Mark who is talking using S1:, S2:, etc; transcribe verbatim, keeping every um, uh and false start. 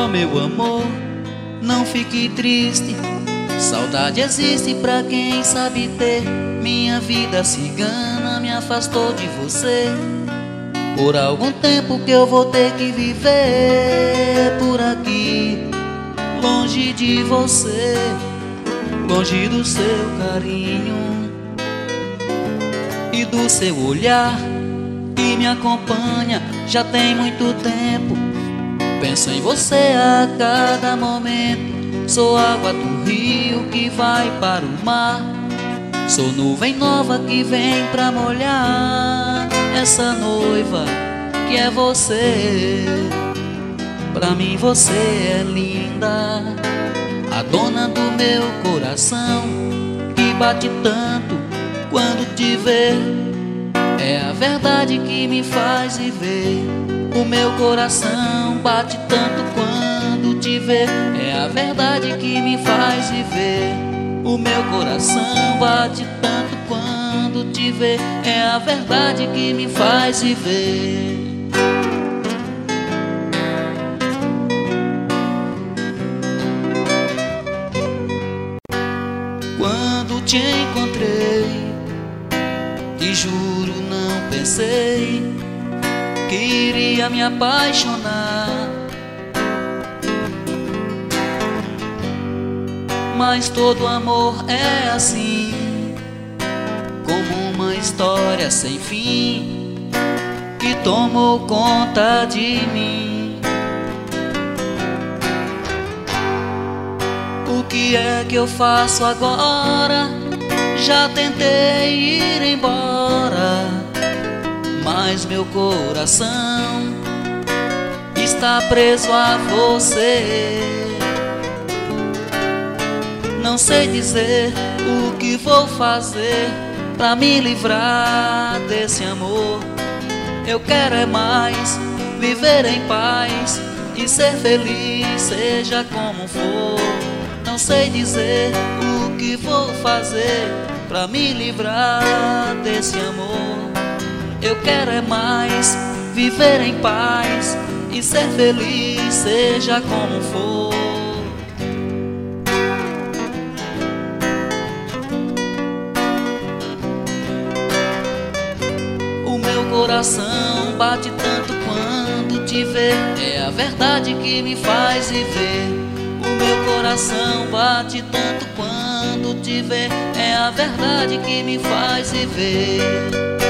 S1: Oh meu amor, não fique triste. Saudade existe pra quem sabe ter. Minha vida cigana me afastou de você. Por algum tempo que eu vou ter que viver por aqui, longe de você, longe do seu carinho e do seu olhar que me acompanha já tem muito tempo. Penso em você a cada momento. Sou água do rio que vai para o mar. Sou nuvem nova que vem pra molhar essa noiva que é você. Pra mim você é linda, a dona do meu coração, que bate tanto quando te vê. É a verdade que me faz viver. O meu coração bate tanto quando te vê. É a verdade que me faz viver. O meu coração bate tanto quando te vê. É a verdade que me faz viver. Quando te encontrei, te juro não pensei que iria me apaixonar, mas todo amor é assim, como uma história sem fim que tomou conta de mim. O que é que eu faço agora? Já tentei ir embora, mas meu coração está preso a você. Não sei dizer o que vou fazer pra me livrar desse amor. Eu quero é mais viver em paz e ser feliz, seja como for. Não sei dizer o que vou fazer pra me livrar desse amor. Eu quero é mais viver em paz e ser feliz, seja como for. O meu coração bate tanto quando te vê. É a verdade que me faz viver. O meu coração bate tanto quando te vê. É a verdade que me faz viver.